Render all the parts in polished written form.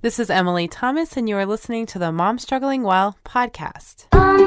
This is Emily Thomas, and you are listening to the Mom Struggling Well podcast.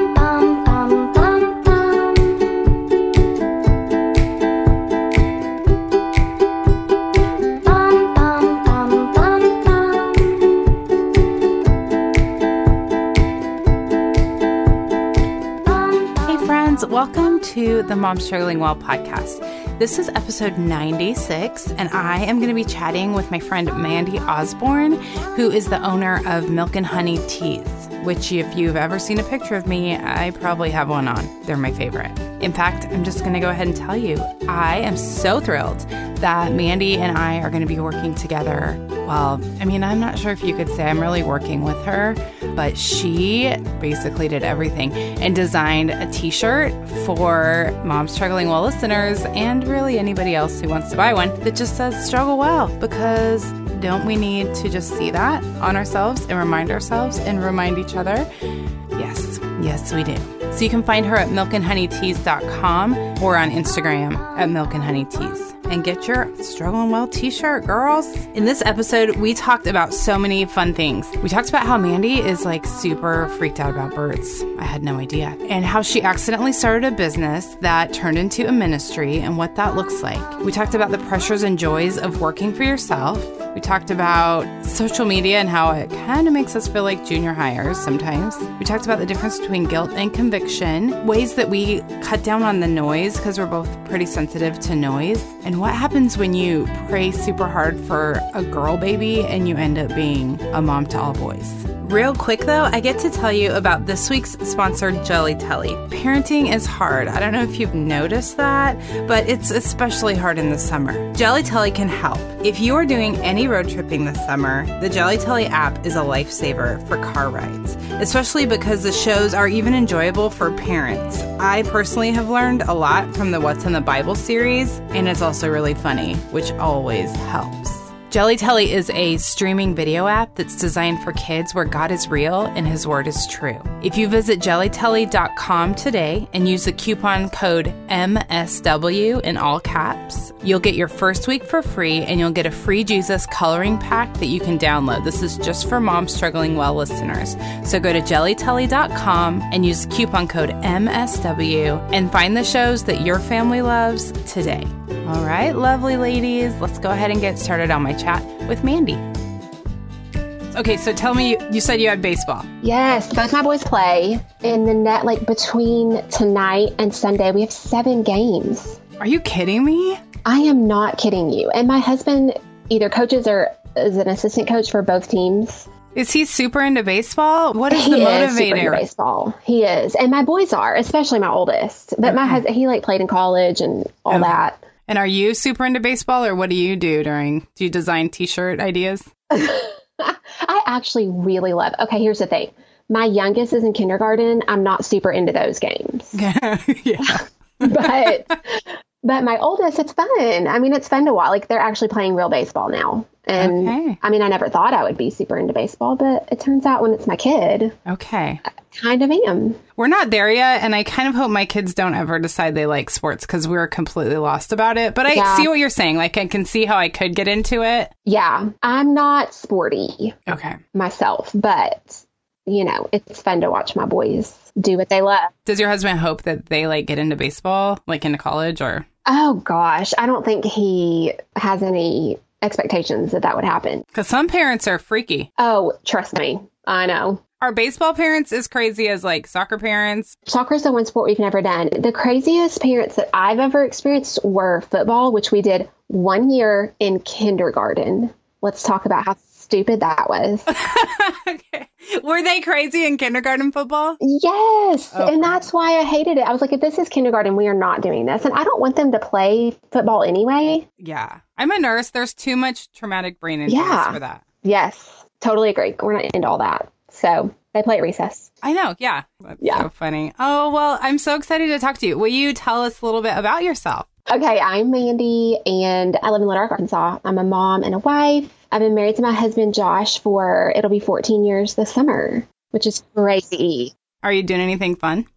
Hey friends, welcome to the Mom Struggling Well podcast. This is episode 96, and I am going to be chatting with my friend Mandy Osborne, who is the owner of Milk and Honey Teas, which if you've ever seen a picture of me, I probably have one on. They're my favorite. In fact, I'm just going to go ahead and tell you, I am so thrilled that Mandy and I are going to be working together. Well, I mean, I'm not sure if you could say I'm really working with her, but she basically did everything and designed a t-shirt for Mom Struggling Well listeners and really anybody else who wants to buy one that just says struggle well, because don't we need to just see that on ourselves and remind ourselves and remind each other? Yes, we do. So you can find her at milkandhoneyteas.com or on Instagram at milkandhoneyteas. And get your Struggling Well t-shirt, girls. In this episode, we talked about so many fun things. We talked about how Mandy is like super freaked out about birds. I had no idea. And how she accidentally started a business that turned into a ministry and what that looks like. We talked about the pressures and joys of working for yourself. We talked about social media and how it kind of makes us feel like junior hires sometimes. We talked about the difference between guilt and conviction, ways that we cut down on the noise because we're both pretty sensitive to noise, and what happens when you pray super hard for a girl baby and you end up being a mom to all boys. Real quick though, I get to tell you about this week's sponsor, Jelly Telly. Parenting is hard. I don't know if you've noticed that, but it's especially hard in the summer. Jelly Telly can help. If you are doing any road tripping this summer, the Jelly Telly app is a lifesaver for car rides, especially because the shows are even enjoyable for parents. I personally have learned a lot from the What's in the Bible series, and it's also really funny, which always helps. Jelly Telly is a streaming video app that's designed for kids where God is real and His Word is true. If you visit jellytelly.com today and use the coupon code MSW in all caps, you'll get your first week for free and you'll get a free Jesus coloring pack that you can download. This is just for Mom Struggling Well listeners. So go to jellytelly.com and use the coupon code MSW and find the shows that your family loves today. All right, lovely ladies, let's go ahead and get started on my chat with Mandy. Okay, so tell me, you said you had baseball. Yes, both my boys play. In the net, like between tonight and Sunday, we have 7 games. Are you kidding me? I am not kidding you. And my husband either coaches or is an assistant coach for both teams. Is he super into baseball? What is the motivator? He is super into baseball. He is. And my boys are, especially my oldest. But my husband, he like played in college and all that. And are you super into baseball, or what do you do do you design t-shirt ideas? I actually really love, okay, here's the thing. My youngest is in kindergarten. I'm not super into those games. Yeah. But my oldest, it's fun. I mean, it's fun to watch. Like, they're actually playing real baseball now. And I mean, I never thought I would be super into baseball, but it turns out when it's my kid, I kind of am. We're not there yet, and I kind of hope my kids don't ever decide they like sports because we're completely lost about it. But I see what you're saying. Like, I can see how I could get into it. Yeah. I'm not sporty myself, but, you know, it's fun to watch my boys do what they love. Does your husband hope that they, like, get into baseball, like, into college, or? Oh, gosh. I don't think he has any expectations that would happen. Because some parents are freaky. Oh, trust me. I know. Are baseball parents as crazy as like soccer parents? Soccer is the one sport we've never done. The craziest parents that I've ever experienced were football, which we did 1 year in kindergarten. Let's talk about how stupid that was. Okay. Were they crazy in kindergarten football? Yes. Okay. And that's why I hated it. I was like, if this is kindergarten, we are not doing this. And I don't want them to play football anyway. Yeah. I'm a nurse. There's too much traumatic brain injuries for that. Yes. Totally agree. We're not into all that. So they play at recess. I know. Yeah. That's so funny. Oh, well, I'm so excited to talk to you. Will you tell us a little bit about yourself? Okay. I'm Mandy and I live in Little Rock, Arkansas. I'm a mom and a wife. I've been married to my husband, Josh, it'll be 14 years this summer, which is crazy. Are you doing anything fun?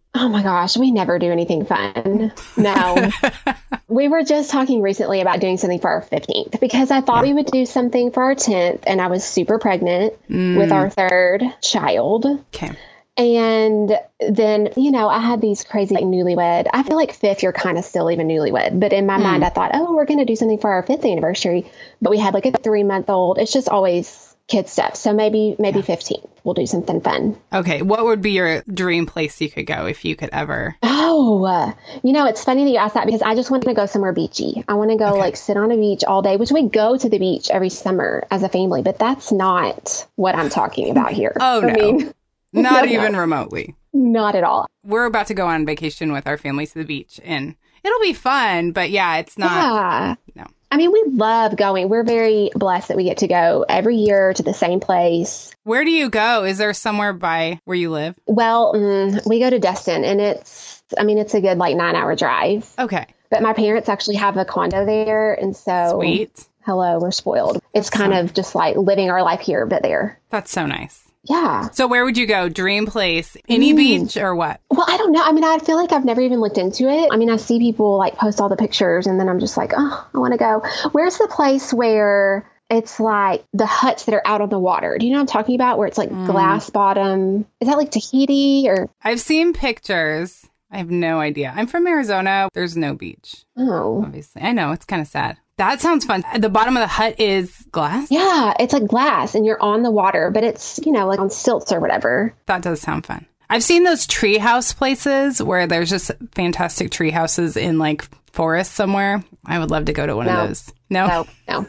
Oh my gosh, we never do anything fun. No. We were just talking recently about doing something for our 15th because I thought we would do something for our 10th, and I was super pregnant with our third child. Okay. And then, I had these crazy newlywed. I feel like fifth, you're kind of still even newlywed. But in my mind, I thought, we're going to do something for our 5th anniversary. But we had like a 3-month-old. It's just always kid stuff. So maybe 15th, we'll do something fun. Okay. What would be your dream place you could go if you could ever? Oh, it's funny that you asked that because I just want to go somewhere beachy. I want to go like sit on a beach all day, which we go to the beach every summer as a family, but that's not what I'm talking about here. Oh, no. Not even remotely. Not at all. We're about to go on vacation with our family to the beach, and it'll be fun, but it's not. Yeah. No. I mean, we love going. We're very blessed that we get to go every year to the same place. Where do you go? Is there somewhere by where you live? Well, we go to Destin, and it's a good 9-hour drive. Okay. But my parents actually have a condo there, and so sweet. Hello, we're spoiled. It's kind of just like living our life here, but there. That's so nice. Yeah. So where would you go? Dream place? Any beach or what? Well, I don't know. I mean, I feel like I've never even looked into it. I mean, I see people like post all the pictures and then I'm just like, I want to go. Where's the place where it's like the huts that are out on the water? Do you know what I'm talking about? Where it's like glass bottom. Is that like Tahiti or? I've seen pictures. I have no idea. I'm from Arizona. There's no beach. Oh. Obviously. I know. It's kind of sad. That sounds fun. The bottom of the hut is glass? Yeah, it's like glass and you're on the water, but it's, like on stilts or whatever. That does sound fun. I've seen those treehouse places where there's just fantastic tree houses in like forest somewhere. I would love to go to one of those. No.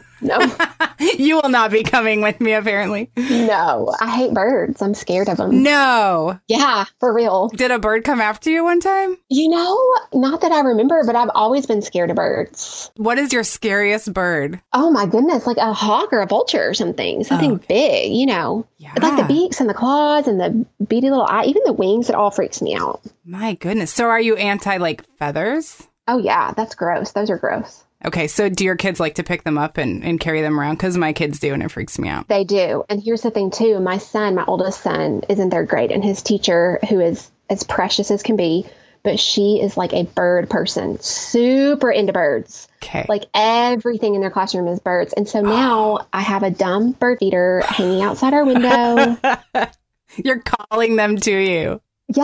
You will not be coming with me, apparently. No, I hate birds. I'm scared of them. No. Yeah, for real. Did a bird come after you one time? Not that I remember, but I've always been scared of birds. What is your scariest bird? Oh my goodness, like a hawk or a vulture or something. Something big, Yeah. Like the beaks and the claws and the beady little eye, even the wings, it all freaks me out. My goodness. So are you anti like feathers? Oh yeah, that's gross. Those are gross. Okay, so do your kids like to pick them up and carry them around? Because my kids do, and it freaks me out. They do. And here's the thing, too. My oldest son, is in 3rd grade, and his teacher, who is as precious as can be, but she is like a bird person, super into birds. Okay. Like everything in their classroom is birds. And so now I have a dumb bird feeder hanging outside our window. You're calling them to you.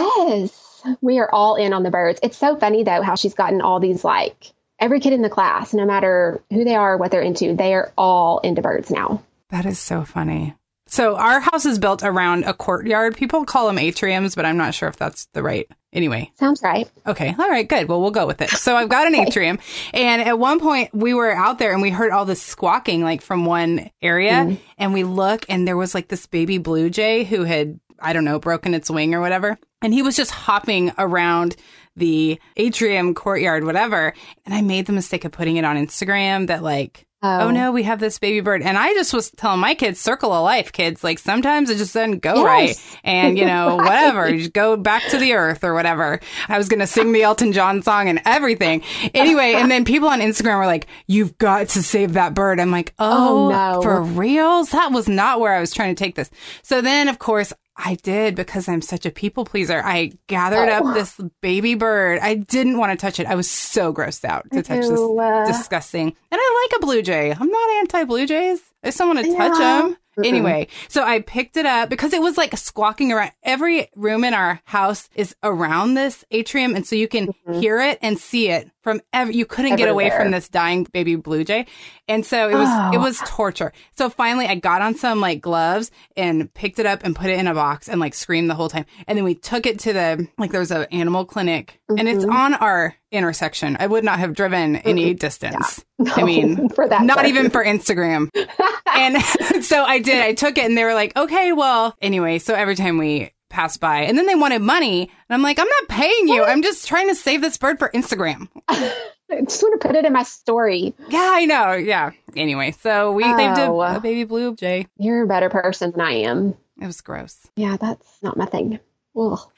Yes. We are all in on the birds. It's so funny, though, how she's gotten all these every kid in the class, no matter who they are, what they're into, they are all into birds now. That is so funny. So our house is built around a courtyard. People call them atriums, but I'm not sure if that's the right. Anyway. Sounds right. Okay. All right. Good. Well, we'll go with it. So I've got an atrium. And at one point we were out there and we heard all this squawking from one area. And we look and there was this baby blue jay who had, I don't know, broken its wing or whatever. And he was just hopping around the atrium, courtyard, whatever. And I made the mistake of putting it on Instagram that oh no, we have this baby bird. And I just was telling my kids, circle of life, kids. Sometimes it just doesn't go right. And, right. Whatever, just go back to the earth or whatever. I was going to sing the Elton John song and everything. Anyway, and then people on Instagram were like, you've got to save that bird. I'm like, oh no. For reals? That was not where I was trying to take this. So then, of course, I did, because I'm such a people pleaser. I gathered up this baby bird. I didn't want to touch it. I was so grossed out to touch this disgusting. And I like a blue jay. I'm not anti-blue jays. I just don't want to touch them. Anyway, so I picked it up because it was squawking around. Every room in our house is around this atrium. And so you can hear it and see it from you couldn't get away from this dying baby blue jay. And so it was torture. So finally I got on some gloves and picked it up and put it in a box and screamed the whole time. And then we took it to the, there's an animal clinic and it's on our intersection. I would not have driven any distance. Yeah. No, I mean, for that not even for Instagram. And so I did. I took it and they were like, okay, well, anyway. So every time we passed by and then they wanted money and I'm like, I'm not paying you. I'm just trying to save this bird for Instagram. I just want to put it in my story. Yeah, I know. Yeah. Anyway, so we saved a baby blue jay. You're a better person than I am. It was gross. Yeah, that's not my thing. Ugh.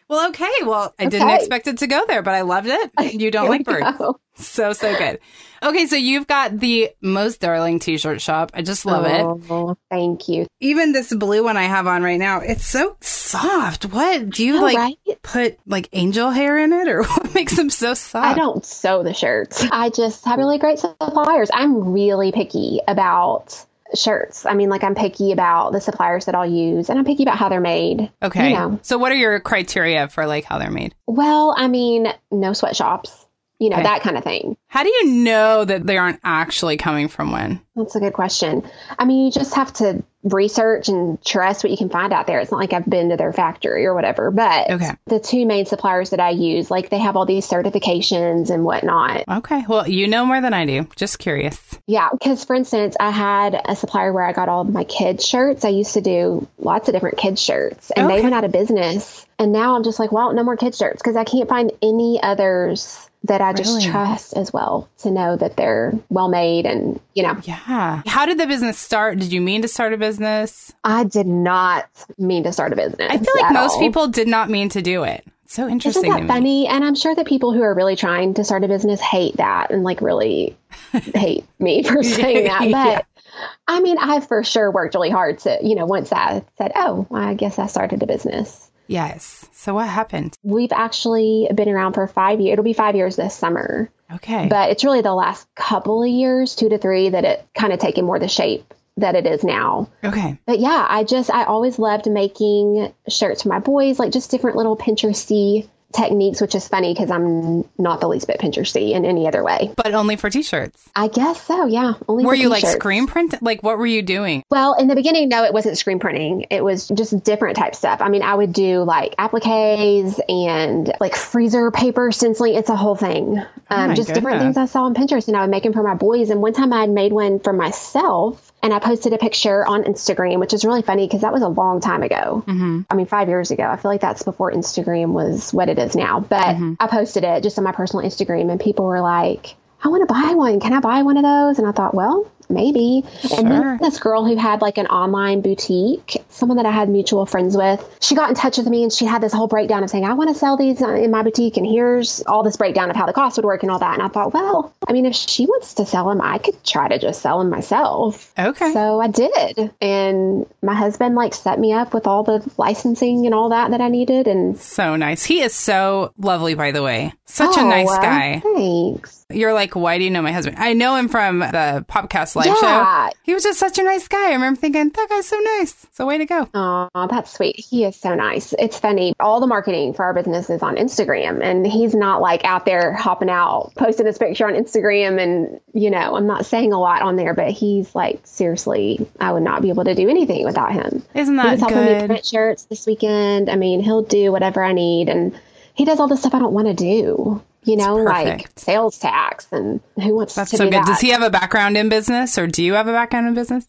Well, okay. Well, I didn't expect it to go there, but I loved it. You don't like birds. So good. Okay, so you've got the most darling t-shirt shop. I just love it. Thank you. Even this blue one I have on right now, it's so soft. What? Do you put like angel hair in it, or what makes them so soft? I don't sew the shirts. I just have really great suppliers. I'm really picky about shirts. I mean, like, I'm picky about the suppliers that I'll use, and I'm picky about how they're made. Okay. So what are your criteria for like how they're made? Well, I mean, no sweatshops, that kind of thing. How do you know that they aren't actually coming from one? That's a good question. I mean, you just have to research and trust what you can find out there. It's not like I've been to their factory or whatever, but the two main suppliers that I use, like, they have all these certifications and whatnot. Okay. Well, you know more than I do. Just curious. Yeah. Because, for instance, I had a supplier where I got all of my kids' shirts. I used to do lots of different kids' shirts, and they went out of business. And now I'm just like, well, no more kids' shirts, because I can't find any others that I just trust as well to know that they're well made and, Yeah. How did the business start? Did you mean to start a business? I did not mean to start a business. I feel like most people did not mean to do it. It's so interesting. Isn't that funny? And I'm sure that people who are really trying to start a business hate that and like really hate me for saying that. But I mean, I've for sure worked really hard to, once I said, oh, I guess I started a business. Yes. So what happened? We've actually been around for 5 years. It'll be 5 years this summer. Okay. But it's really the last couple of years, 2 to 3, that it kind of taken more the shape that it is now. Okay. But yeah, I always loved making shirts for my boys, like just different little Pinteresty techniques, which is funny because I'm not the least bit Pinteresty in any other way. But only for t-shirts? I guess so, yeah. Only were for you t-shirts. Like screen print? Like what were you doing? Well, in the beginning, no, it wasn't screen printing. It was just different type stuff. I mean, I would do like appliques and like freezer paper stenciling. It's a whole thing. Just different things I saw on Pinterest, and I would make them for my boys. And one time I had made one for myself, and I posted a picture on Instagram, which is really funny because that was a long time ago. Mm-hmm. I mean, 5 years ago. I feel like that's before Instagram was what it is now. But I posted it just on my personal Instagram, and people were like, I want to buy one. Can I buy one of those? And I thought, well, maybe. Sure. And then this girl who had like an online boutique, someone that I had mutual friends with, she got in touch with me, and she had this whole breakdown of saying, I want to sell these in my boutique, and here's all this breakdown of how the cost would work and all that. And I thought, well, I mean, if she wants to sell them, I could try to just sell them myself. Okay. So I did. And my husband like set me up with all the licensing and all that I needed. And so nice. He is so lovely, by the way. Such a nice guy. Thanks. You're like, why do you know my husband? I know him from the Popcast live show. He was just such a nice guy. I remember thinking, that guy's so nice. So way to go. Oh, that's sweet. He is so nice. It's funny. All the marketing for our business is on Instagram, and he's not like out there hopping out, posting his picture on Instagram. And, I'm not saying a lot on there, but he's like, seriously, I would not be able to do anything without him. Isn't that good? He was helping me print shirts this weekend. I mean, he'll do whatever I need, and he does all the stuff I don't want to do. Like sales tax, and who wants to do that? That's so good. Does he have a background in business, or do you have a background in business?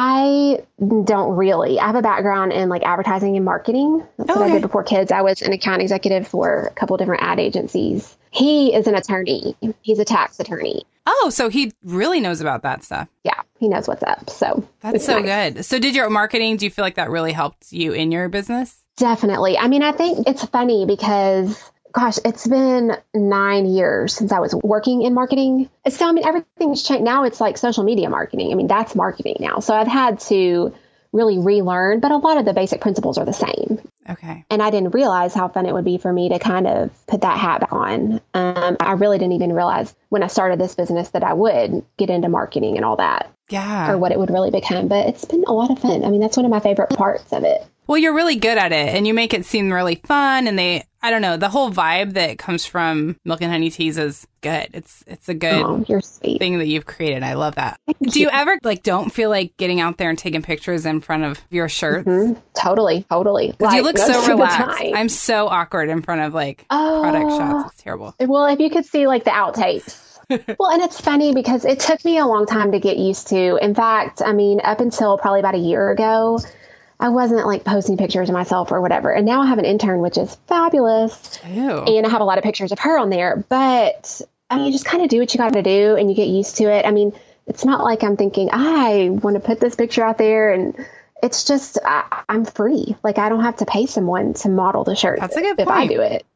I don't really. I have a background in like advertising and marketing. That's what I did before kids. I was an account executive for a couple different ad agencies. He is an attorney. He's a tax attorney. Oh, so he really knows about that stuff. Yeah, he knows what's up. So that's so good. So did your marketing, do you feel like that really helped you in your business? Definitely. I mean, I think it's funny because gosh, it's been 9 years since I was working in marketing. So, I mean, everything's changed. Now it's like social media marketing. I mean, that's marketing now. So I've had to really relearn, but a lot of the basic principles are the same. Okay. And I didn't realize how fun it would be for me to kind of put that hat back on. I really didn't even realize when I started this business that I would get into marketing and all that. Yeah. Or what it would really become. But it's been a lot of fun. I mean, that's one of my favorite parts of it. Well, you're really good at it, and you make it seem really fun, and I don't know, the whole vibe that comes from Milk and Honey Teas is good. It's a good you're sweet. Thing that you've created. I love that. Thank Do you ever don't feel like getting out there and taking pictures in front of your shirts? Mm-hmm. Totally. Because you look so relaxed. I'm so awkward in front of product shots. It's terrible. Well, if you could see the outtakes. Well, and it's funny because it took me a long time to get used to. In fact, I mean, up until probably about a year ago, I wasn't posting pictures of myself or whatever. And now I have an intern, which is fabulous. Ew. And I have a lot of pictures of her on there. But I mean, you just kind of do what you got to do and you get used to it. I mean, it's not like I'm thinking, I want to put this picture out there. And it's just, I'm free. Like, I don't have to pay someone to model the shirt. That's a good point. If I do it,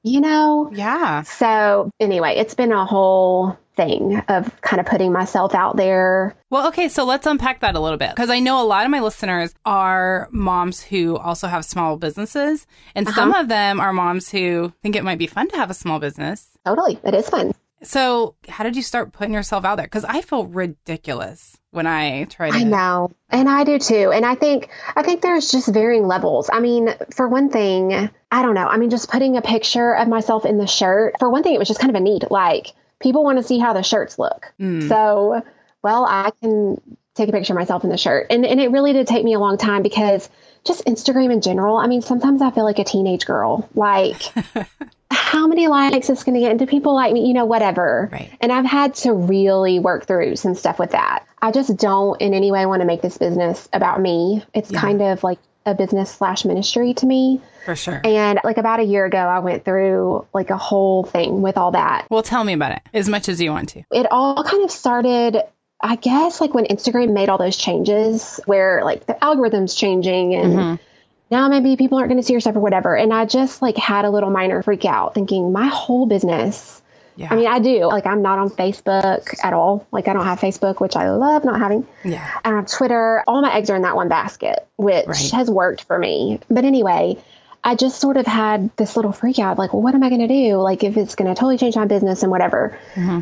Yeah. So anyway, it's been a whole thing of kind of putting myself out there. Well, okay, so let's unpack that a little bit, because I know a lot of my listeners are moms who also have small businesses, and some of them are moms who think it might be fun to have a small business. Totally. It is fun. So how did you start putting yourself out there? Because I feel ridiculous when I try to. I know. And I do too. And I think there's just varying levels. I mean, for one thing, I don't know. I mean, just putting a picture of myself in the shirt, for one thing, it was just kind of a need, like, people want to see how the shirts look. So, well, I can take a picture of myself in the shirt. And it really did take me a long time, because just Instagram in general, I mean, sometimes I feel like a teenage girl. Like, how many likes is going to get? And do people like me? Whatever. Right. And I've had to really work through some stuff with that. I just don't in any way want to make this business about me. It's kind of like a business / ministry to me. For sure. And like about a year ago, I went through like a whole thing with all that. Well, tell me about it as much as you want to. It all kind of started, I guess, like when Instagram made all those changes where like the algorithm's changing and now maybe people aren't going to see your stuff or whatever. And I just like had a little minor freak out thinking my whole business. Yeah. I mean, I do. Like, I'm not on Facebook at all. Like, I don't have Facebook, which I love not having. Yeah. I don't have Twitter. All my eggs are in that one basket, which has worked for me. But anyway, I just sort of had this little freak out, like, well, what am I going to do? Like, if it's going to totally change my business and whatever.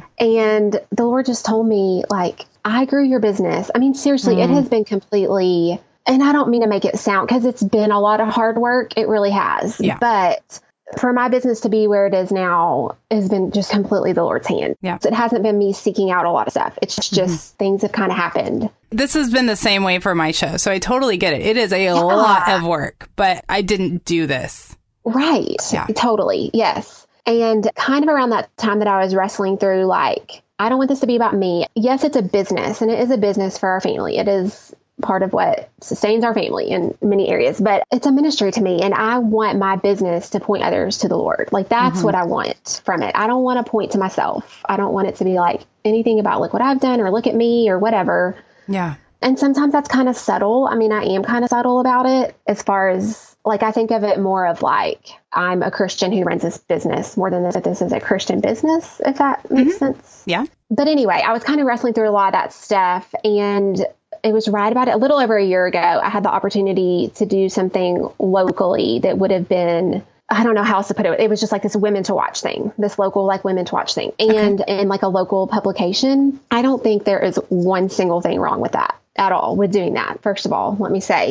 And the Lord just told me, like, I grew your business. I mean, seriously, it has been completely, and I don't mean to make it sound, because it's been a lot of hard work. It really has. Yeah. But for my business to be where it is now has been just completely the Lord's hand. Yeah. So it hasn't been me seeking out a lot of stuff. It's just things have kind of happened. This has been the same way for my show. So I totally get it. It is a lot of work, but I didn't do this. Right. Yeah. Totally. Yes. And kind of around that time that I was wrestling through, like, I don't want this to be about me. Yes, it's a business, and it is a business for our family. It is part of what sustains our family in many areas, but it's a ministry to me. And I want my business to point others to the Lord. Like, that's what I want from it. I don't want to point to myself. I don't want it to be like anything about look what I've done or look at me or whatever. Yeah. And sometimes that's kind of subtle. I mean, I am kind of subtle about it as far as like, I think of it more of like, I'm a Christian who runs this business more than that this is a Christian business, if that makes sense. Yeah. But anyway, I was kind of wrestling through a lot of that stuff, and it was right about a little over a year ago, I had the opportunity to do something locally that would have been, I don't know how else to put it. It was just like this women to watch thing, this local like women to watch thing. And in like a local publication, I don't think there is one single thing wrong with that at all, with doing that. First of all, let me say,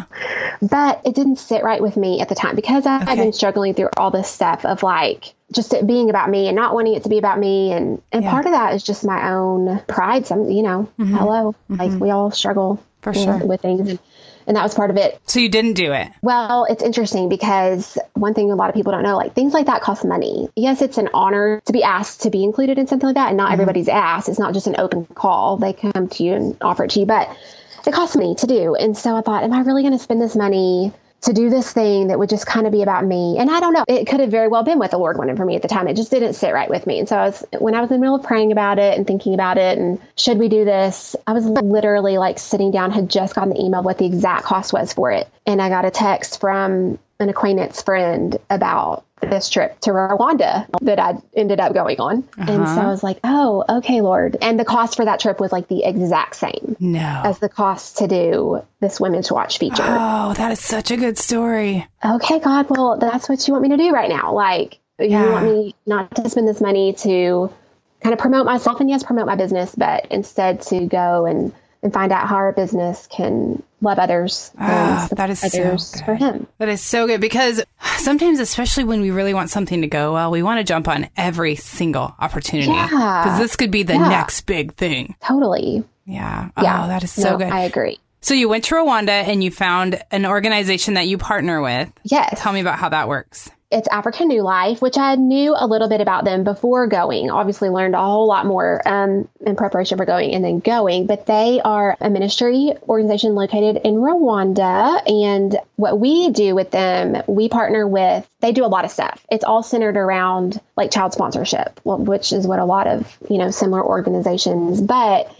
but it didn't sit right with me at the time because I had been struggling through all this stuff of like, just it being about me and not wanting it to be about me. And part of that is just my own pride. Some, like we all struggle for sure with things. And that was part of it. So you didn't do it? Well, it's interesting because one thing a lot of people don't know, like things like that cost money. Yes, it's an honor to be asked to be included in something like that. And not everybody's asked. It's not just an open call. They come to you and offer it to you, but it costs money to do. And so I thought, am I really going to spend this money to do this thing that would just kind of be about me? And I don't know. It could have very well been what the Lord wanted for me at the time. It just didn't sit right with me. And so when I was in the middle of praying about it and thinking about it and should we do this, I was literally like sitting down, had just gotten the email what the exact cost was for it. And I got a text from an acquaintance friend about this trip to Rwanda that I ended up going on. And so I was like, oh, okay, Lord. And the cost for that trip was like the exact same as the cost to do this Women to Watch feature. Oh, that is such a good story. Okay, God, well, that's what you want me to do right now. Like, you want me not to spend this money to kind of promote myself and yes, promote my business, but instead to go and find out how our business can love others. That is others so good. For him. That is so good because sometimes, especially when we really want something to go well, we want to jump on every single opportunity because this could be the next big thing. Totally. Yeah. Oh, that is so good. I agree. So you went to Rwanda and you found an organization that you partner with. Yes. Tell me about how that works. It's African New Life, which I knew a little bit about them before going. Obviously learned a whole lot more in preparation for going and then going. But they are a ministry organization located in Rwanda. And what we do with them, we partner with, they do a lot of stuff. It's all centered around like child sponsorship, which is what a lot of, similar organizations. But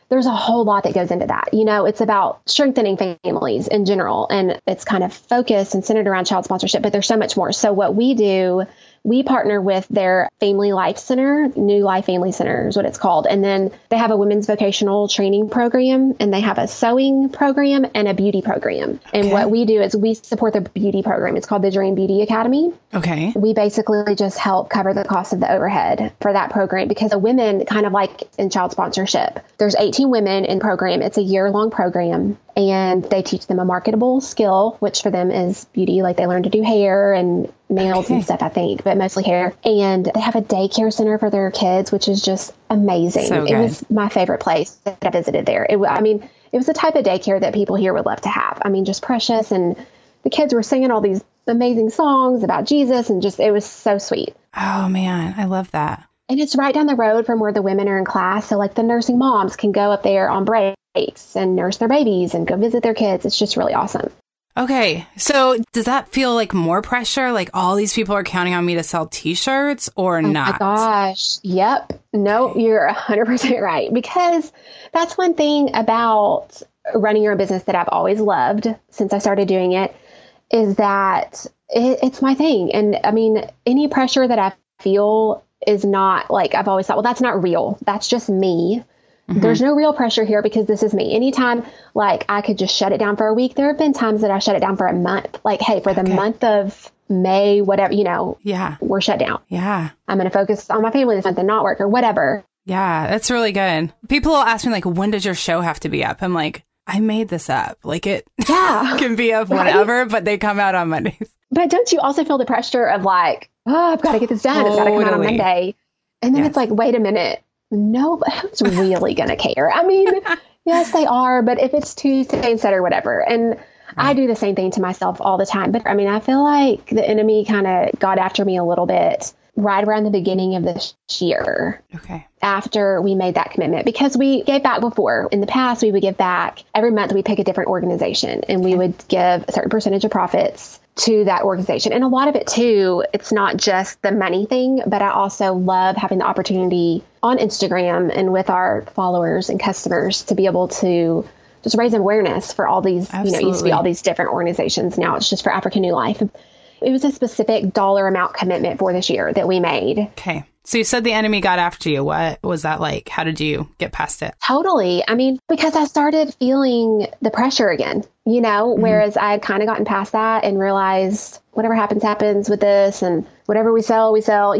there's a whole lot that goes into that. You know, it's about strengthening families in general, and it's kind of focused and centered around child sponsorship, but there's so much more. So what we do, we partner with their Family Life Center, New Life Family Center is what it's called. And then they have a women's vocational training program, and they have a sewing program and a beauty program. Okay. And what we do is we support the beauty program. It's called the Dream Beauty Academy. Okay. We basically just help cover the cost of the overhead for that program, because the women, kind of like in child sponsorship, there's 18 women in program. It's a year-long program. And they teach them a marketable skill, which for them is beauty. Like they learn to do hair and nails and stuff, I think, but mostly hair. And they have a daycare center for their kids, which is just amazing. So it was my favorite place that I visited there. It was the type of daycare that people here would love to have. I mean, just precious. And the kids were singing all these amazing songs about Jesus, and just, it was so sweet. Oh man, I love that. And it's right down the road from where the women are in class. So like the nursing moms can go up there on breaks and nurse their babies and go visit their kids. It's just really awesome. Okay. So does that feel like more pressure? Like all these people are counting on me to sell t-shirts or not? Oh my gosh. Yep. No, you're 100% right. Because that's one thing about running your own business that I've always loved since I started doing it, is that it's my thing. And I mean, any pressure that I feel is not, like, I've always thought, well, that's not real. That's just me. Mm-hmm. There's no real pressure here because this is me. Anytime, like, I could just shut it down for a week. There have been times that I shut it down for a month. Like, hey, for the month of May, whatever, we're shut down. Yeah. I'm going to focus on my family this month and not work or whatever. Yeah, that's really good. People will ask me, like, when does your show have to be up? I'm like, I made this up. Like, it can be up whenever, but they come out on Mondays. But don't you also feel the pressure of like, oh, I've got to get this done. Totally. It's got to come out on Monday. And then it's like, wait a minute. No, but who's really going to care? I mean, yes, they are. But if it's Tuesday instead or whatever. And I do the same thing to myself all the time. But I mean, I feel like the enemy kind of got after me a little bit right around the beginning of this year. Okay. After we made that commitment, because we gave back before. In the past, we would give back every month. We pick a different organization and we would give a certain percentage of profits to that organization. And a lot of it too, it's not just the money thing, but I also love having the opportunity on Instagram and with our followers and customers to be able to just raise awareness for all these, it used to be all these different organizations. Now it's just for African New Life. It was a specific dollar amount commitment for this year that we made. Okay. So you said the enemy got after you. What was that like? How did you get past it? Totally. I mean, because I started feeling the pressure again, whereas I had kind of gotten past that and realized whatever happens with this, and whatever we sell,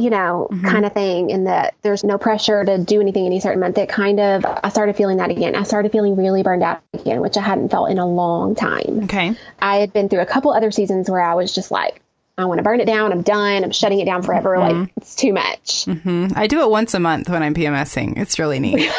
kind of thing. And that there's no pressure to do anything any certain month. I started feeling that again. I started feeling really burned out again, which I hadn't felt in a long time. Okay. I had been through a couple other seasons where I was just like, I want to burn it down. I'm done. I'm shutting it down forever. Like, it's too much. I do it once a month when I'm PMSing. It's really neat.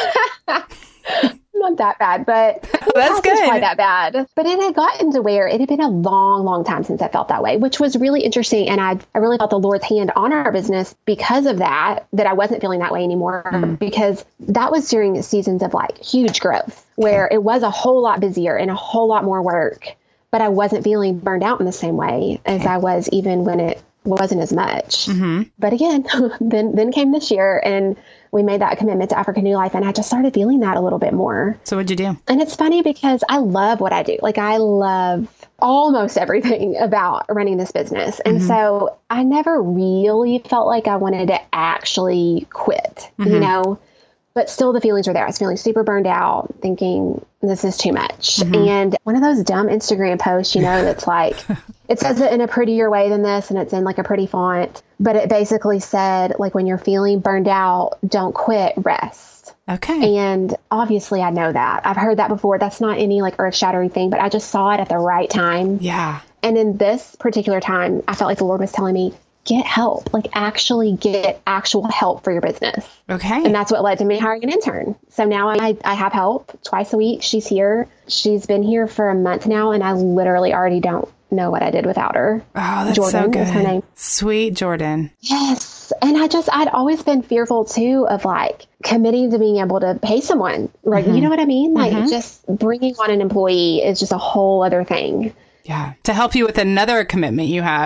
Not that bad, but that's good. Quite that bad. But it had gotten to where it had been a long, long time since I felt that way, which was really interesting. And I really felt the Lord's hand on our business because of that I wasn't feeling that way anymore, because that was during seasons of like huge growth where it was a whole lot busier and a whole lot more work. But I wasn't feeling burned out in the same way as I was even when it wasn't as much. But again, then came this year and we made that commitment to African New Life, and I just started feeling that a little bit more. So what'd you do? And it's funny because I love what I do. Like, I love almost everything about running this business. And so I never really felt like I wanted to actually quit, but still the feelings were there. I was feeling super burned out, thinking this is too much. And one of those dumb Instagram posts, that's like, it says it in a prettier way than this, and it's in like a pretty font, but it basically said, like, when you're feeling burned out, don't quit, rest. Okay. And obviously I know that. I've heard that before. That's not any like earth shattering thing, but I just saw it at the right time. Yeah. And in this particular time, I felt like the Lord was telling me, get help, like actually get actual help for your business. Okay. And that's what led to me hiring an intern. So now I have help twice a week. She's here. She's been here for a month now, and I literally already don't know what I did without her. Oh, that's Jordan so good. Is her name. Sweet Jordan. Yes. And I'd always been fearful too of like committing to being able to pay someone. Like, you know what I mean? Like just bringing on an employee is just a whole other thing. Yeah. To help you with another commitment you have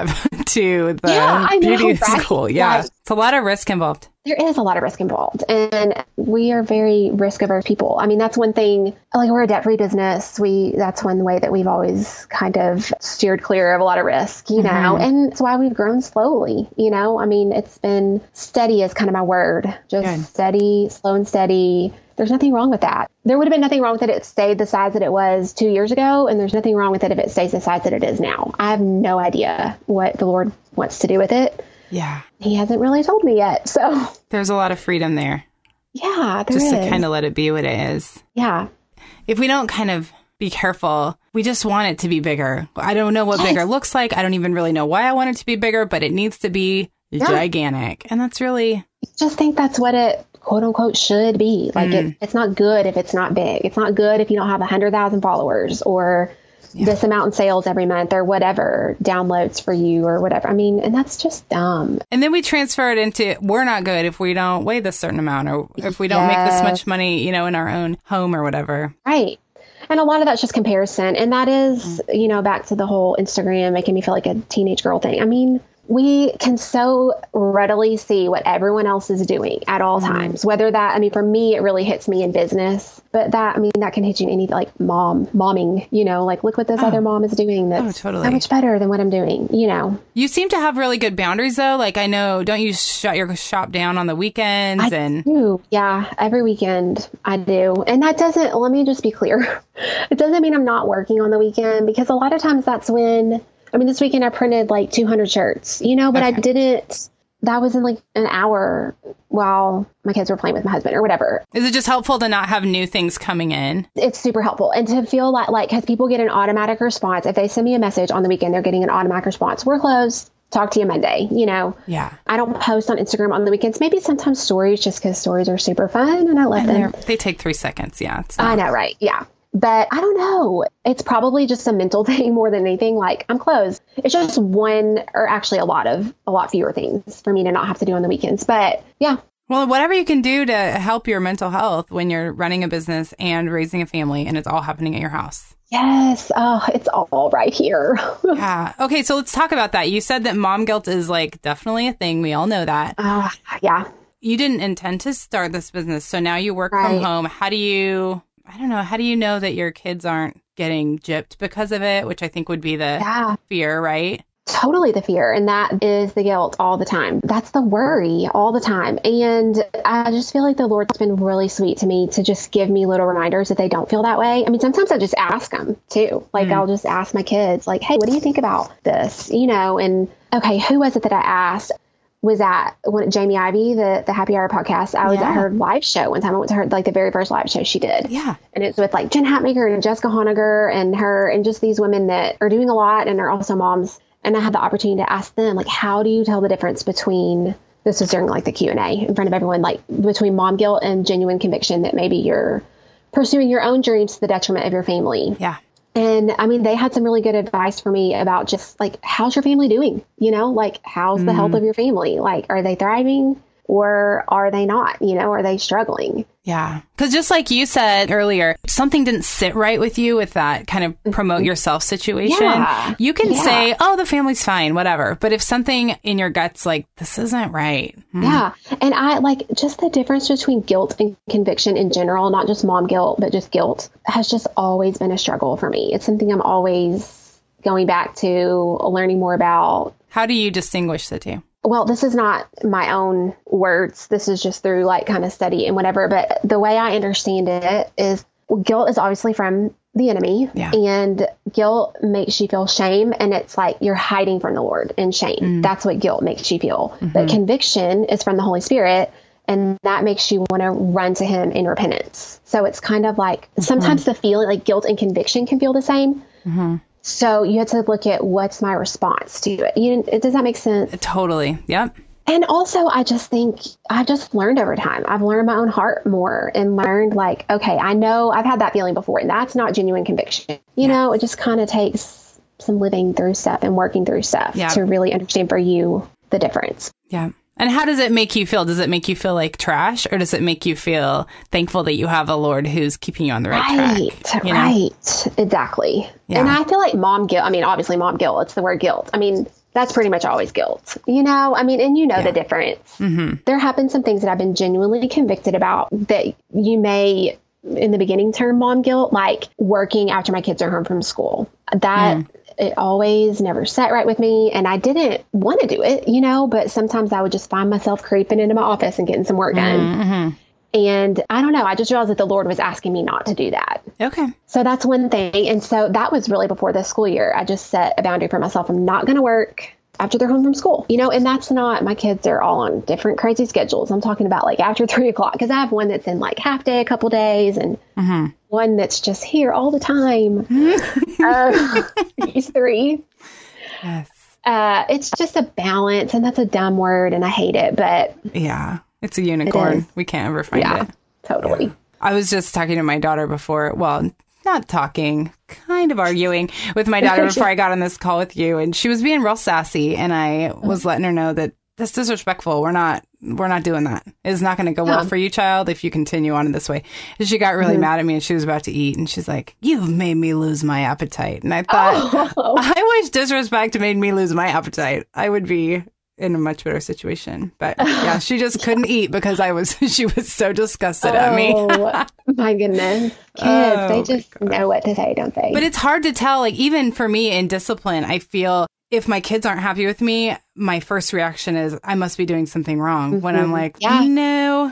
to the beauty school. Yeah. Like, it's a lot of risk involved. There is a lot of risk involved, and we are very risk-averse people. I mean, that's one thing, like we're a debt-free business. That's one way that we've always kind of steered clear of a lot of risk, you know, and it's why we've grown slowly, you know. I mean, it's been steady is kind of my word, just steady, slow and steady. There's nothing wrong with that. There would have been nothing wrong with it if it stayed the size that it was 2 years ago, and there's nothing wrong with it if it stays the size that it is now. I have no idea what the Lord wants to do with it. Yeah. He hasn't really told me yet, so. There's a lot of freedom there. Yeah, there just is. to kind of let it be what it is. Yeah. If we don't kind of be careful, we just want it to be bigger. I don't know what bigger looks like. I don't even really know why I want it to be bigger, but it needs to be gigantic. And that's really... I just think that's what it, quote unquote, should be. Like, it's not good if it's not big. It's not good if you don't have 100,000 followers or this amount in sales every month or whatever, downloads for you or whatever. I mean, and that's just dumb. And then we transfer it into, we're not good if we don't weigh this certain amount or if we don't make this much money, you know, in our own home or whatever. Right. And a lot of that's just comparison. And that is, you know, back to the whole Instagram making me feel like a teenage girl thing. I mean, we can so readily see what everyone else is doing at all times, whether that, I mean, for me, it really hits me in business, but that, I mean, that can hit you in any, like momming, you know, like, look what this other mom is doing that's so much better than what I'm doing, you know. You seem to have really good boundaries, though. Like, I know, don't you shut your shop down on the weekends? I do. Yeah, every weekend I do. And that doesn't, let me just be clear. It doesn't mean I'm not working on the weekend, because a lot of times that's when, I mean, this weekend I printed like 200 shirts, you know, but I didn't, that was in like an hour while my kids were playing with my husband or whatever. Is it just helpful to not have new things coming in? It's super helpful. And to feel like, because people get an automatic response. If they send me a message on the weekend, they're getting an automatic response. We're closed. Talk to you Monday, you know? Yeah. I don't post on Instagram on the weekends. Maybe sometimes stories, just because stories are super fun and I let them. They take 3 seconds. Yeah. I know, right? Yeah. But I don't know. It's probably just a mental thing more than anything. Like, I'm closed. It's just one, or actually a lot fewer things for me to not have to do on the weekends. But yeah. Well, whatever you can do to help your mental health when you're running a business and raising a family and it's all happening at your house. Yes. Oh, it's all right here. Yeah. Okay. So let's talk about that. You said that mom guilt is like definitely a thing. We all know that. Yeah. You didn't intend to start this business. So now you work from home. How do you know that your kids aren't getting gypped because of it, which I think would be the fear, right? Totally the fear. And that is the guilt all the time. That's the worry all the time. And I just feel like the Lord's been really sweet to me to just give me little reminders that they don't feel that way. I mean, sometimes I just ask them too. Like I'll just ask my kids like, hey, what do you think about this? You know, and okay, who was it that I asked? Was at Jamie Ivey, the Happy Hour podcast. I was at her live show one time. I went to her, like the very first live show she did. Yeah. And it's with like Jen Hatmaker and Jessica Honegger and her and just these women that are doing a lot and are also moms. And I had the opportunity to ask them, like, how do you tell the difference between, this was during like the Q&A in front of everyone, like between mom guilt and genuine conviction that maybe you're pursuing your own dreams to the detriment of your family. Yeah. And I mean, they had some really good advice for me about just like, how's your family doing? You know, like, how's the health of your family? Like, are they thriving or are they not? You know, are they struggling? Yeah. Because just like you said earlier, something didn't sit right with you with that kind of promote yourself situation. Yeah. You can say, oh, the family's fine, whatever. But if something in your gut's like, this isn't right. Yeah. And I like just the difference between guilt and conviction in general, not just mom guilt, but just guilt has just always been a struggle for me. It's something I'm always going back to, learning more about. How do you distinguish the two? Well, this is not my own words. This is just through like kind of study and whatever. But the way I understand it is guilt is obviously from the enemy and guilt makes you feel shame. And it's like you're hiding from the Lord in shame. That's what guilt makes you feel. But conviction is from the Holy Spirit. And that makes you want to run to him in repentance. So it's kind of like sometimes the feeling like guilt and conviction can feel the same. So you have to look at what's my response to it. Does that make sense? Totally. Yep. And also, I just think I've just learned over time. I've learned my own heart more and learned like, okay, I know I've had that feeling before and that's not genuine conviction. You know, it just kind of takes some living through stuff and working through stuff to really understand for you the difference. Yeah. And how does it make you feel? Does it make you feel like trash or does it make you feel thankful that you have a Lord who's keeping you on the right track? Right. Exactly. Yeah. And I feel like mom guilt, I mean, obviously mom guilt, it's the word guilt. I mean, that's pretty much always guilt, you know? I mean, and you know the difference. Mm-hmm. There have been some things that I've been genuinely convicted about that you may, in the beginning, term mom guilt, like working after my kids are home from school. That it always never sat right with me, and I didn't want to do it, you know, but sometimes I would just find myself creeping into my office and getting some work done. Mm-hmm. And I don't know, I just realized that the Lord was asking me not to do that. Okay. So that's one thing. And so that was really before this school year. I just set a boundary for myself. I'm not going to work after they're home from school, you know, and that's not, my kids are all on different crazy schedules. I'm talking about like after 3 o'clock, because I have one that's in like half day, a couple days, and one that's just here all the time. He's 3. Yes. It's just a balance, and that's a dumb word, and I hate it, but yeah, it's a unicorn. We can't ever find it. Totally. Yeah. I was just talking to my daughter before, well, not talking, kind of arguing with my daughter before I got on this call with you, and she was being real sassy, and I was letting her know that that's disrespectful. We're not doing that. It's not going to go well for you, child, if you continue on in this way. And she got really mad at me, and she was about to eat, and she's like, "You've made me lose my appetite." And I thought, I wish disrespect made me lose my appetite. I would be in a much better situation. But yeah, she just couldn't eat because she was so disgusted at me. Oh my goodness. Kids, they just know what to say, don't they? But it's hard to tell, like, even for me in discipline, I feel if my kids aren't happy with me, my first reaction is I must be doing something wrong. When I'm like, no,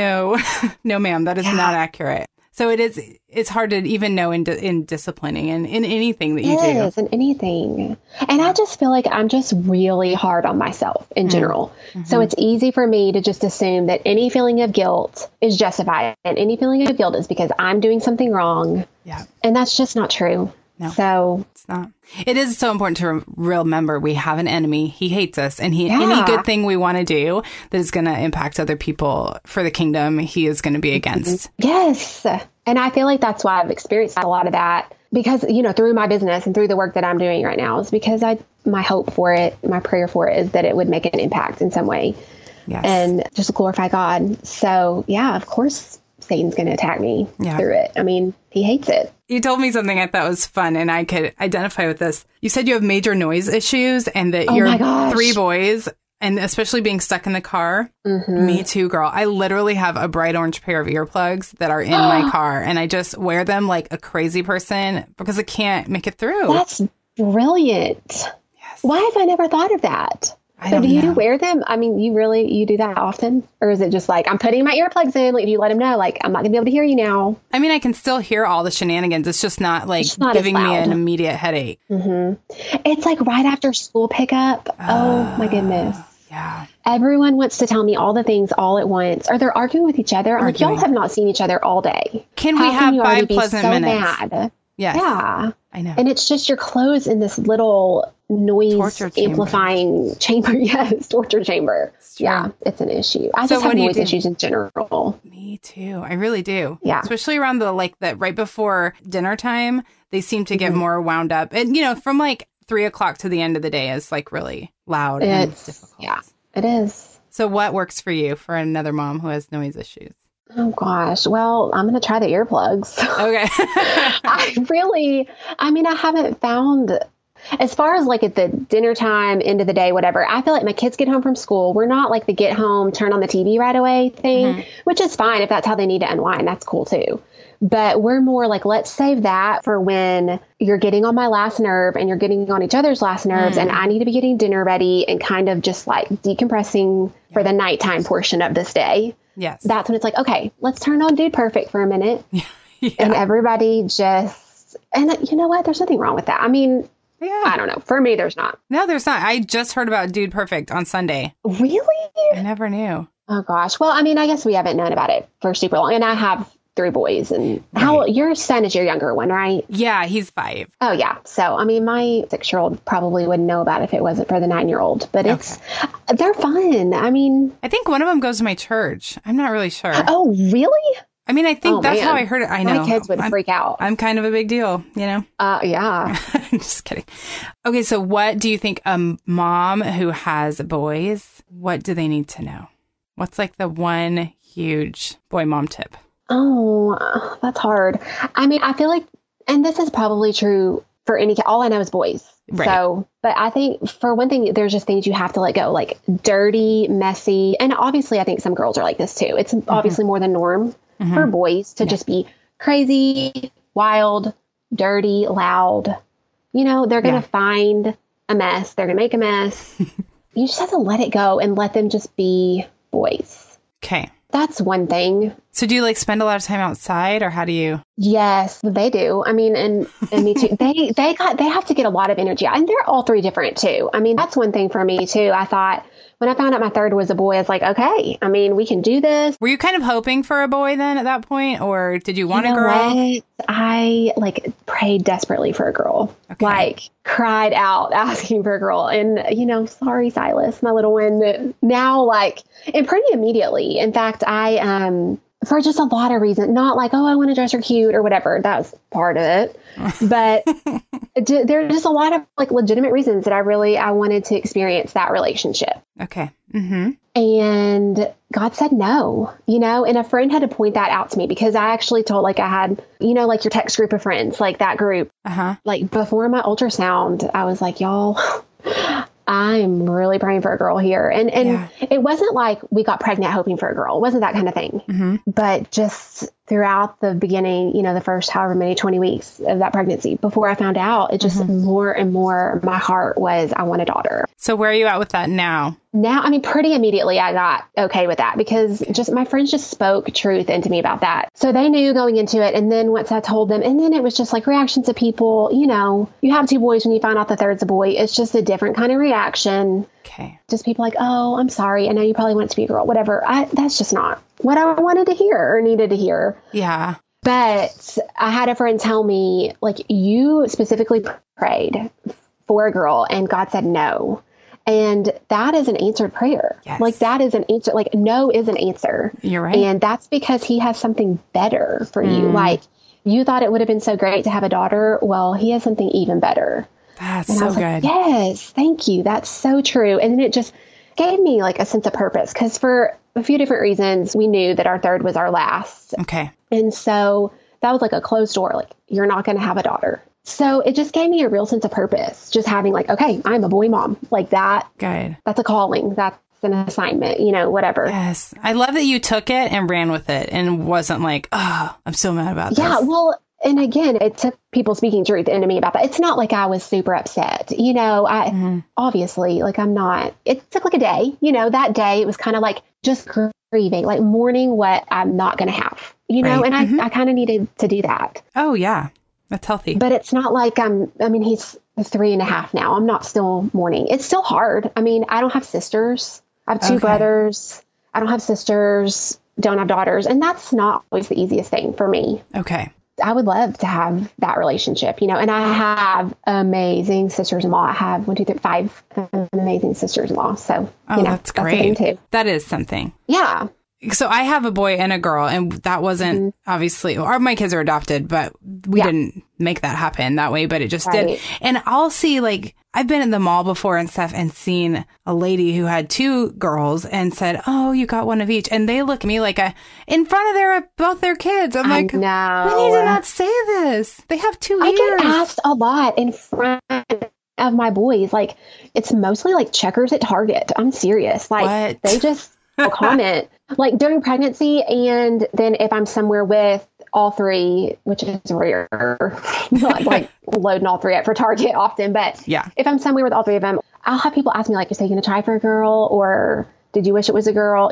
ma'am, that is not accurate. So it's hard to even know in disciplining and in anything that you do. It is, in anything. And I just feel like I'm just really hard on myself in general. So it's easy for me to just assume that any feeling of guilt is justified, and any feeling of guilt is because I'm doing something wrong. Yeah. And that's just not true. No, so it's not. It is so important to remember we have an enemy. He hates us, and any good thing we want to do that is going to impact other people for the kingdom, he is going to be against. Yes. And I feel like that's why I've experienced a lot of that, because, you know, through my business and through the work that I'm doing right now, is because my hope for it, my prayer for it is that it would make an impact in some way. Yes. And just glorify God. So yeah, of course, Satan's going to attack me through it. I mean, he hates it. You told me something I thought was fun, and I could identify with this. You said you have major noise issues, and that you're 3 boys, and especially being stuck in the car. Me too, girl. I literally have a bright orange pair of earplugs that are in my car, and I just wear them like a crazy person because I can't make it through. That's brilliant. Yes. Why have I never thought of that? So do you wear them? I mean, you do that often? Or is it just like, I'm putting my earplugs in, like, you let them know, like, I'm not going to be able to hear you now? I mean, I can still hear all the shenanigans. It's just not like giving me an immediate headache. It's like right after school pickup. Oh my goodness. Yeah. Everyone wants to tell me all the things all at once. Or they're arguing with each other. I'm like, y'all have not seen each other all day. Can we have 5 pleasant minutes? Mad? Yes. Yeah. I know. And it's just you're closed in this little noise amplifying chamber. Yes, torture chamber. Yeah, it's an issue. I just have noise issues in general. Me too. I really do. Yeah. Especially around that right before dinner time, they seem to get more wound up. And, you know, from like 3 o'clock to the end of the day is like really loud and difficult. Yeah, it is. So what works for you for another mom who has noise issues? Oh, gosh. Well, I'm going to try the earplugs. Okay. I haven't found, as far as like at the dinner time, end of the day, whatever, I feel like my kids get home from school. We're not like the get home, turn on the TV right away thing, which is fine if that's how they need to unwind. That's cool too. But we're more like, let's save that for when you're getting on my last nerve and you're getting on each other's last nerves. And I need to be getting dinner ready and kind of just like decompressing for the nighttime portion of this day. Yes. That's when it's like, okay, let's turn on Dude Perfect for a minute. And everybody just, and you know what? There's nothing wrong with that. I mean, I don't know. For me, there's not. No, there's not. I just heard about Dude Perfect on Sunday. Really? I never knew. Oh, gosh. Well, I mean, I guess we haven't known about it for super long. And I have 3 boys. And your son is your younger one, right? Yeah, he's 5. Oh, yeah. So, I mean, my 6-year-old probably wouldn't know about it if it wasn't for the 9-year-old. But they're fun. I mean, I think one of them goes to my church. I'm not really sure. Oh, really? I mean, I think that's how I heard it. I know. My kids would freak out. I'm kind of a big deal, you know? Yeah. I'm just kidding. Okay, so what do you think a mom who has boys, what do they need to know? What's like the one huge boy mom tip? Oh, that's hard. I mean, I feel like, and this is probably true for any kid. All I know is boys. Right. So, but I think for one thing, there's just things you have to let go, like dirty, messy. And obviously, I think some girls are like this too. It's obviously more the norm for boys to just be crazy, wild, dirty, loud. You know, they're going to find a mess. They're going to make a mess. You just have to let it go and let them just be boys. Okay. That's one thing. So do you like spend a lot of time outside, or how do you? Yes, they do. I mean, and me too. They have to get a lot of energy. And they're all three different too. I mean, that's one thing for me too. I thought when I found out my third was a boy, I was like, okay, I mean, we can do this. Were you kind of hoping for a boy then at that point, or did you want a girl? What? I prayed desperately for a girl, cried out asking for a girl. And, sorry, Silas, my little one now, and pretty immediately. In fact, I, for just a lot of reasons, not like, oh, I want to dress her cute or whatever. That was part of it. But there are just a lot of legitimate reasons that I wanted to experience that relationship. Okay. Mm-hmm. And God said no, and a friend had to point that out to me because I actually told, I had, your text group of friends, that group, before my ultrasound, I was like, y'all, I'm really praying for a girl here. And it wasn't like we got pregnant hoping for a girl. It wasn't that kind of thing. Mm-hmm. But just throughout the beginning, the first however many 20 weeks of that pregnancy, before I found out, it just more and more, my heart was, I want a daughter. So where are you at with that now? Now, I mean, pretty immediately I got okay with that because my friends just spoke truth into me about that. So they knew going into it. And then once I told them, and then it was just reactions of people, you have two boys when you find out the third's a boy. It's just a different kind of reaction. Okay. Just people oh, I'm sorry. I know you probably want it to be a girl, whatever. That's just not what I wanted to hear or needed to hear. Yeah. But I had a friend tell me, you specifically prayed for a girl and God said no. And that is an answered prayer. Yes. That is an answer. No is an answer. You're right. And that's because he has something better for you. You thought it would have been so great to have a daughter. Well, he has something even better. That's so good. Yes, thank you. That's so true. And then it just gave me a sense of purpose because for a few different reasons, we knew that our third was our last. Okay. And so that was a closed door. You're not going to have a daughter. So it just gave me a real sense of purpose, just having okay, I'm a boy mom that. Good. That's a calling. That's an assignment, whatever. Yes. I love that you took it and ran with it and wasn't oh, I'm so mad about this. Yeah. Well, and again, it took people speaking truth into me about that. It's not I was super upset, I obviously I'm not, it took a day, that day it was kind of just grieving, mourning what I'm not going to have, right. And I kind of needed to do that. Oh yeah. That's healthy. But it's not he's 3.5 now. I'm not still mourning. It's still hard. I mean, I don't have sisters. I have two brothers. I don't have sisters, don't have daughters. And that's not always the easiest thing for me. Okay. I would love to have that relationship, and I have amazing sisters-in-law. I have 5 amazing sisters-in-law. So, that's great. Too. That is something. Yeah. So I have a boy and a girl, and that wasn't obviously, my kids are adopted, but we didn't make that happen that way, but it just did. And I'll see, I've been at the mall before and stuff and seen a lady who had 2 girls and said, oh, you got one of each. And they look at me in front of both their kids. I'm like, we need to not say this. They have 2 I years. get asked a lot in front of my boys. It's mostly checkers at Target. I'm serious. What? They just comment during pregnancy. And then if I'm somewhere with all 3, which is rare, not loading all 3 up for Target often, but if I'm somewhere with all 3 of them, I'll have people ask me is he going to try for a girl or did you wish it was a girl?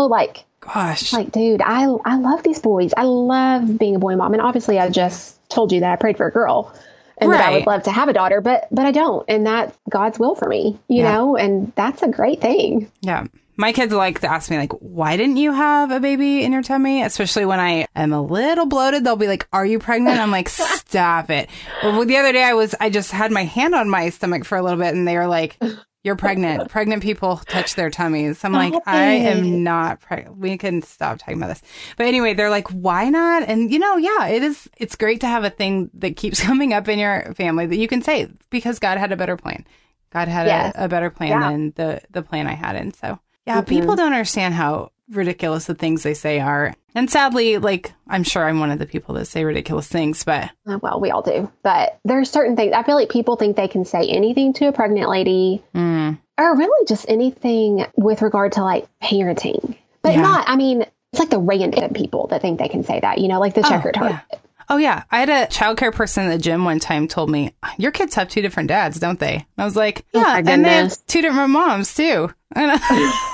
Gosh, dude, I love these boys. I love being a boy mom. And obviously I just told you that I prayed for a girl and that I would love to have a daughter, but I don't. And that's God's will for me, you know, and that's a great thing. Yeah. My kids like to ask me, why didn't you have a baby in your tummy? Especially when I am a little bloated, they'll be like, are you pregnant? I'm like, stop it. Well, the other day I just had my hand on my stomach for a little bit and they were like, you're pregnant. Pregnant people touch their tummies. I'm like, I am not pregnant. We can stop talking about this. But anyway, they're like, why not? And it's great to have a thing that keeps coming up in your family that you can say because God had a better plan. God had a better plan than the plan I had. And so. Yeah, people don't understand how ridiculous the things they say are. And sadly, like, I'm sure I'm one of the people that say ridiculous things, but... Well, we all do. But there's certain things. I feel like people think they can say anything to a pregnant lady or really just anything with regard to like parenting. But not, I mean, it's like the random people that think they can say that, you know, like the checkered heart. Yeah. Oh, yeah. I had a childcare person at the gym one time told me, your kids have 2 different dads, don't they? And I was like, yeah, and they have 2 different moms, too. And and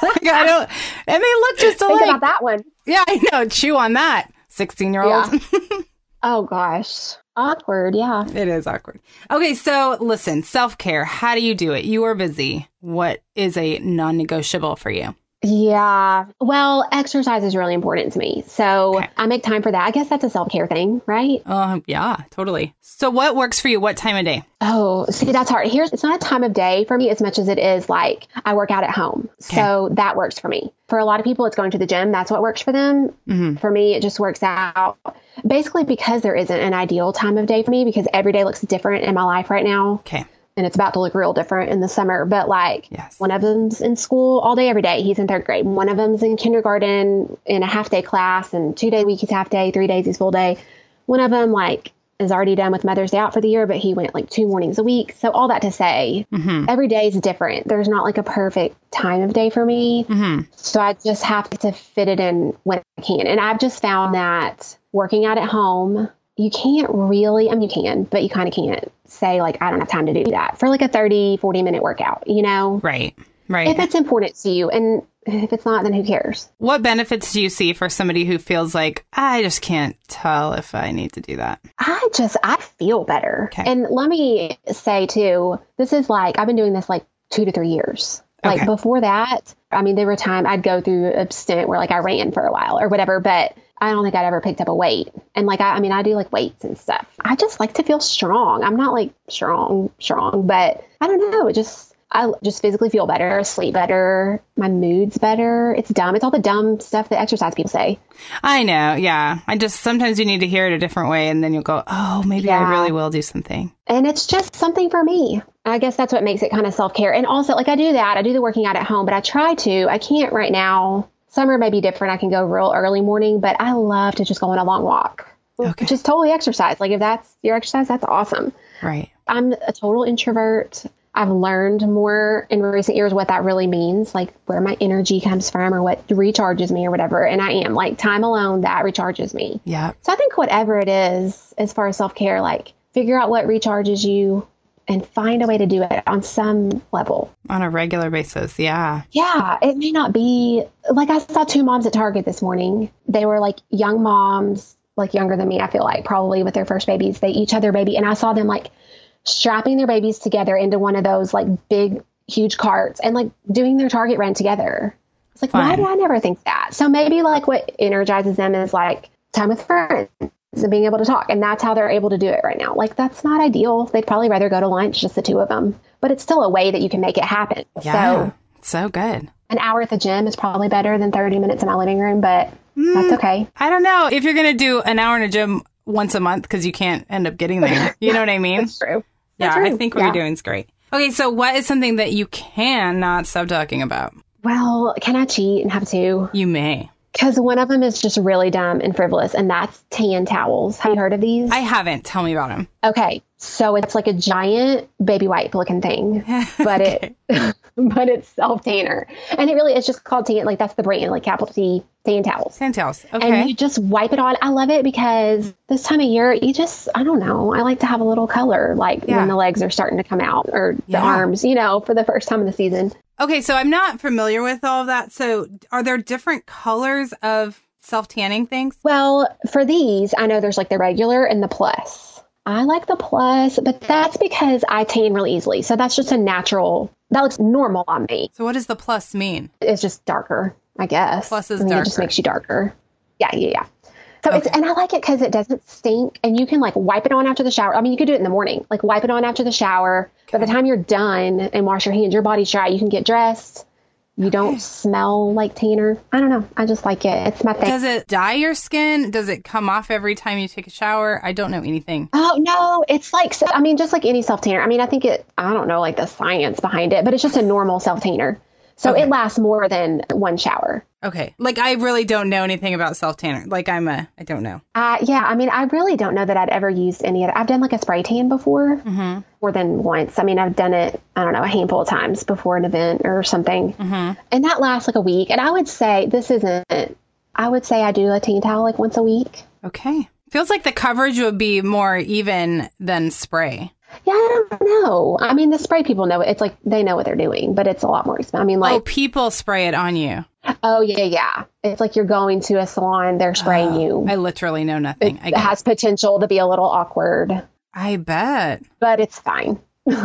they look just alike. Think about that one. Yeah, I know. Chew on that, 16-year-old. Yeah. Oh, gosh. Awkward. Yeah. It is awkward. Okay, so listen, self-care. How do you do it? You are busy. What is a non-negotiable for you? Yeah. Well, exercise is really important to me. So I make time for that. I guess that's a self-care thing, right? Yeah, totally. So what works for you? What time of day? Oh, see, that's hard. It's not a time of day for me as much as it is like I work out at home. Okay. So that works for me. For a lot of people, it's going to the gym. That's what works for them. Mm-hmm. For me, it just works out. Basically, because there isn't an ideal time of day for me, because every day looks different in my life right now. Okay. And it's about to look real different in the summer. But like one of them's in school all day, every day. He's in 3rd grade. One of them's in kindergarten in a half day class, and 2 day a week he's half day, 3 days he's full day. One of them like is already done with Mother's Day out for the year, but he went like 2 mornings a week. So all that to say, every day is different. There's not like a perfect time of day for me. Mm-hmm. So I just have to fit it in when I can. And I've just found that working out at home, you can't really, I mean, you can, but you kind of can't say like, I don't have time to do that for like a 30, 40-minute workout, you know? Right. If it's important to you. And if it's not, then who cares? What benefits do you see for somebody who feels like, I just can't tell if I need to do that? I feel better. Okay. And let me say too, this is like, I've been doing this like 2 to 3 years. Like before that, I mean, there were times I'd go through a stint where like I ran for a while or whatever, but I don't think I'd ever picked up a weight. And like, I mean, I do like weights and stuff. I just like to feel strong. I'm not like strong, but I don't know. I just physically feel better, sleep better, my mood's better. It's dumb. It's all the dumb stuff that exercise people say. I know. Yeah. Sometimes you need to hear it a different way and then you'll go, oh, maybe I really will do something. And it's just something for me. I guess that's what makes it kind of self-care. And also like I do the working out at home, but I can't right now. Summer may be different. I can go real early morning, but I love to just go on a long walk, which is totally exercise. Like if that's your exercise, that's awesome. Right. I'm a total introvert. I've learned more in recent years what that really means, like where my energy comes from or what recharges me or whatever. And I am like time alone that recharges me. Yeah. So I think whatever it is, as far as self-care, like figure out what recharges you and find a way to do it on some level. On a regular basis. Yeah. Yeah. It may not be like I saw 2 moms at Target this morning. They were like young moms, like younger than me, I feel like probably with their first babies. They each had their baby. And I saw them like strapping their babies together into one of those like big, huge carts and like doing their Target run together. It's like, why did I never think that? So maybe like what energizes them is like time with friends and being able to talk. And that's how they're able to do it right now. Like, that's not ideal. They'd probably rather go to lunch, just the 2 of them. But it's still a way that you can make it happen. Yeah, so good. An hour at the gym is probably better than 30 minutes in my living room, but that's okay. I don't know. If you're going to do an hour in a gym once a month because you can't end up getting there. You know what I mean? That's true. Yeah, I think what you're doing is great. Okay, so what is something that you cannot stop talking about? Well, can I cheat and have 2? You may. Because one of them is just really dumb and frivolous, and that's tan towels. Have you heard of these? I haven't. Tell me about them. Okay, so it's like a giant baby wipe looking thing, but but it's self-tanner. And it really is just called tan, like that's the brand, like capital T, tan towels. Tan towels, okay. And you just wipe it on. I love it because this time of year, I don't know, I like to have a little color, like when the legs are starting to come out or the arms, for the first time of the season. Okay, so I'm not familiar with all of that. So are there different colors of self-tanning things? Well, for these, I know there's like the regular and the plus. I like the plus, but that's because I tan really easily. So that's just that looks normal on me. So what does the plus mean? It's just darker, I guess. Plus is darker. It just makes you darker. Yeah. So and I like it because it doesn't stink and you can like wipe it on after the shower. I mean, you could do it in the morning, like wipe it on after the shower. Okay. By the time you're done and wash your hands, your body's dry. You can get dressed. You don't smell like tanner. I don't know. I just like it. It's my thing. Does it dye your skin? Does it come off every time you take a shower? I don't know anything. Oh, no. It's like, just like any self-tanner. I mean, I don't know like the science behind it, but it's just a normal self-tanner. So it lasts more than one shower. Okay. Like, I really don't know anything about self-tanner. Like, I don't know. Yeah. I mean, I really don't know that I'd ever used any of it. I've done like a spray tan before more than once. I mean, I've done it, I don't know, a handful of times before an event or something. And that lasts like a week. And I would say I do a tan towel like once a week. Okay. Feels like the coverage would be more even than spray. Yeah, I don't know. I mean, the spray people know it. It's like they know what they're doing, but it's a lot more expensive. I mean, like, people spray it on you. Oh, yeah. It's like you're going to a salon, they're spraying you. I literally know nothing. It has potential to be a little awkward. I bet. But it's fine.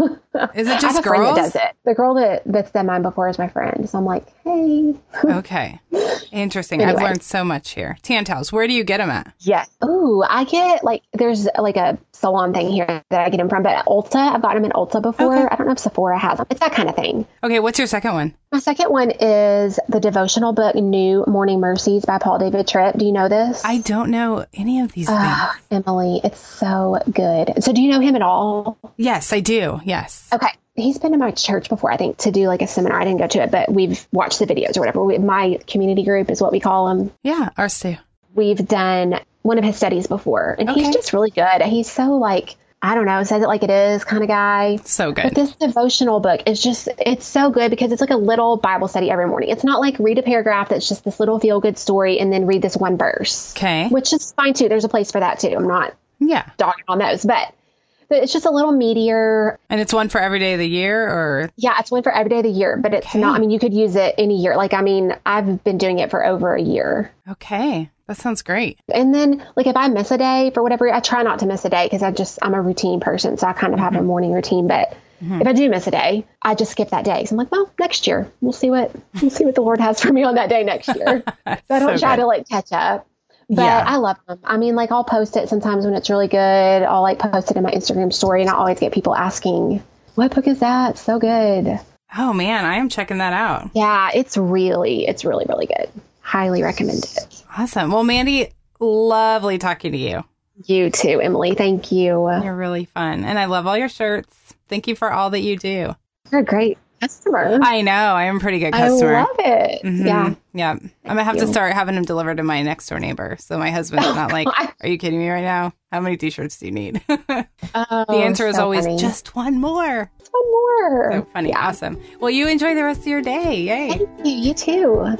Is it just I have a girls? friend that does it. The girl that's done mine before is my friend. So I'm like, hey. Okay. Interesting. Anyway. I've learned so much here. Tan towels, where do you get them at? Yes. Ooh, I get there's like a salon thing here that I get them from. But at Ulta, I've gotten them in Ulta before. Okay. I don't know if Sephora has them. It's that kind of thing. Okay. What's your second one? My second one is the devotional book, New Morning Mercies by Paul David Tripp. Do you know this? I don't know any of these things. Emily, it's so good. So do you know him at all? Yes, I do. Yes. Okay. He's been to my church before, I think, to do like a seminar. I didn't go to it, but we've watched the videos or whatever. My community group is what we call them. Yeah, ours too. We've done one of his studies before, and he's just really good. He's so like, I don't know, says it like it is kind of guy. So good. But this devotional book is it's so good because it's like a little Bible study every morning. It's not like read a paragraph that's just this little feel good story and then read this one verse. Okay. Which is fine too. There's a place for that too. I'm not dogging on those, but it's just a little meatier. And it's one for every day of the year, or? Yeah, it's one for every day of the year, but it's not, I mean, you could use it any year. Like, I mean, I've been doing it for over a year. Okay. That sounds great. And then, like, if I miss a day for whatever, I try not to miss a day because I'm a routine person. So I kind of have a morning routine. But if I do miss a day, I just skip that day. So I'm like, well, next year, we'll see what the Lord has for me on that day next year. So I don't try to like catch up. But I love them. I mean, like, I'll post it sometimes when it's really good. I'll like post it in my Instagram story, and I always get people asking, what book is that? So good. Oh man, I am checking that out. Yeah, it's really, really good. Highly recommend it. Awesome. Well, Mandy, lovely talking to you. You too, Emily. Thank you. You're really fun. And I love all your shirts. Thank you for all that you do. You're a great customer. I know. I am a pretty good customer. I love it. Yeah. Yeah. I'm going to have to start having them delivered to my next door neighbor. So my husband's not like, are you kidding me right now? How many t-shirts do you need? The answer is always just one more. Just one more. So funny. Yeah. Awesome. Well, you enjoy the rest of your day. Yay. Thank you. You too.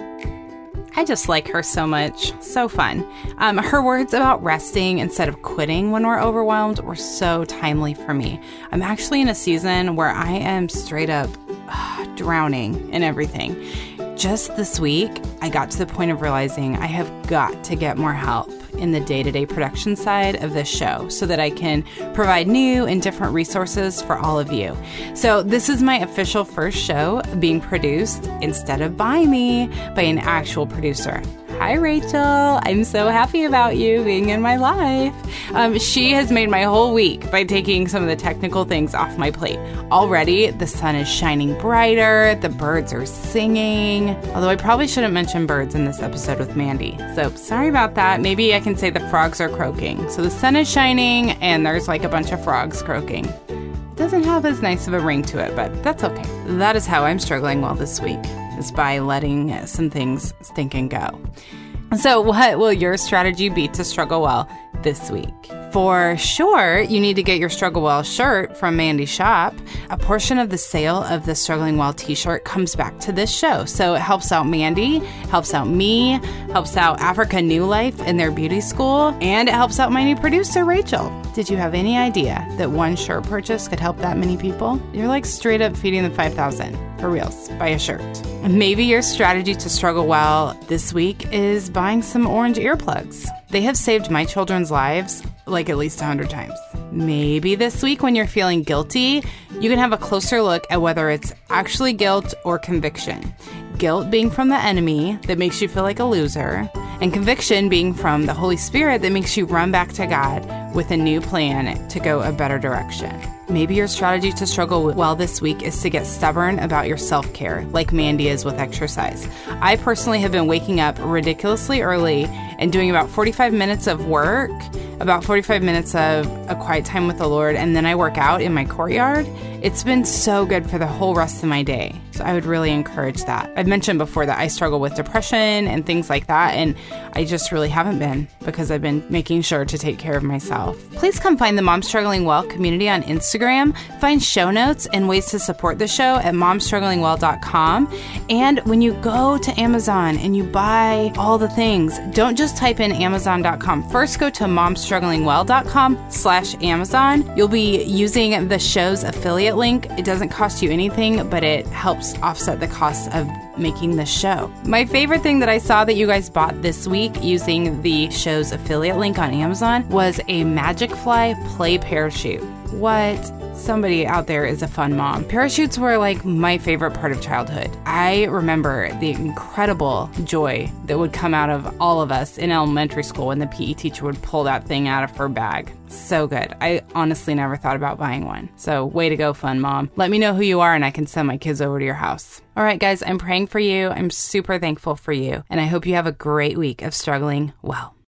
I just like her so much. So fun. Her words about resting instead of quitting when we're overwhelmed were so timely for me. I'm actually in a season where I am straight up drowning in everything. Just this week, I got to the point of realizing I have got to get more help in the day-to-day production side of this show so that I can provide new and different resources for all of you. So this is my official first show being produced instead of by me, by an actual producer. Hi, Rachel. I'm so happy about you being in my life. She has made my whole week by taking some of the technical things off my plate. Already, the sun is shining brighter. The birds are singing. Although I probably shouldn't mention birds in this episode with Mandy. So sorry about that. Maybe I can say the frogs are croaking. So the sun is shining and there's like a bunch of frogs croaking. It doesn't have as nice of a ring to it, but that's okay. That is how I'm struggling well this week, is by letting some things stink and go. So what will your strategy be to struggle well this week? For sure, you need to get your Struggle Well shirt from Mandy's shop. A portion of the sale of the Struggling Well t-shirt comes back to this show. So it helps out Mandy, helps out me, helps out Africa New Life in their beauty school, and it helps out my new producer, Rachel. Did you have any idea that one shirt purchase could help that many people? You're like straight up feeding the 5,000 for reals. Buy a shirt. Maybe your strategy to struggle well this week is buying some orange earplugs. They have saved my children's lives like at least 100 times. Maybe this week when you're feeling guilty, you can have a closer look at whether it's actually guilt or conviction. Guilt being from the enemy that makes you feel like a loser, and conviction being from the Holy Spirit that makes you run back to God with a new plan to go a better direction. Maybe your strategy to struggle well this week is to get stubborn about your self-care, like Mandy is with exercise. I personally have been waking up ridiculously early and doing about 45 minutes of work, about 45 minutes of a quiet time with the Lord, and then I work out in my courtyard. It's been so good for the whole rest of my day. So I would really encourage that. I've mentioned before that I struggle with depression and things like that, and I just really haven't been because I've been making sure to take care of myself. Please come find the Mom Struggling Well community on Instagram. Find show notes and ways to support the show at momstrugglingwell.com. And when you go to Amazon and you buy all the things, don't just type in amazon.com. First, go to momstrugglingwell.com/Amazon. You'll be using the show's affiliate link. It doesn't cost you anything, but it helps offset the cost of making the show. My favorite thing that I saw that you guys bought this week using the show's affiliate link on Amazon was a Magic Fly play parachute. What? Somebody out there is a fun mom. Parachutes were like my favorite part of childhood. I remember the incredible joy that would come out of all of us in elementary school when the PE teacher would pull that thing out of her bag. So good. I honestly never thought about buying one. So way to go, fun mom. Let me know who you are and I can send my kids over to your house. All right, guys, I'm praying for you. I'm super thankful for you. And I hope you have a great week of struggling well.